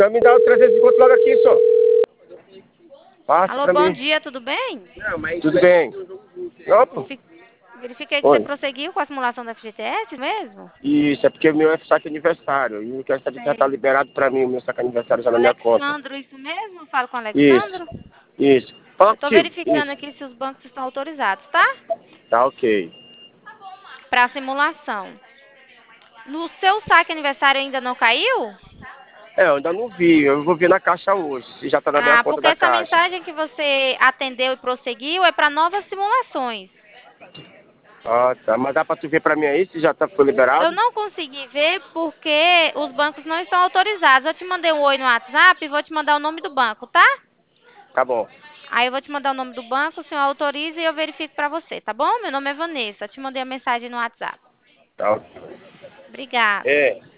Então me dá os 350 logo aqui, só. Passa Alô, pra bom mim. dia, tudo bem? Tudo bem. Opa. Verifiquei que você Oi. prosseguiu com a simulação da FGTS mesmo? Isso, é porque o meu é saque aniversário. E o que já tá Sei. liberado pra mim, o meu saque aniversário já na minha conta. Alexandro, isso mesmo? Falo com o Isso, Alexandro? isso. Fala Eu estou contigo. verificando Isso. aqui se os bancos estão autorizados, tá? Tá ok. Para a simulação. No seu saque aniversário ainda não caiu? É, eu ainda não vi. Eu vou ver na caixa hoje, se já tá na minha Ah, conta porque da essa caixa. mensagem que você atendeu e prosseguiu é para novas simulações. Ah, tá. Mas dá pra tu ver pra mim aí se já foi Eu liberado? não consegui ver porque os bancos não estão autorizados. Eu te mandei um oi no WhatsApp e vou te mandar o nome do banco, tá? Tá bom. Aí eu vou te mandar o nome do banco, o senhor autoriza e eu verifico para você, tá bom? Meu nome é Vanessa, eu te mandei a mensagem no WhatsApp. Tá. Obrigada. É.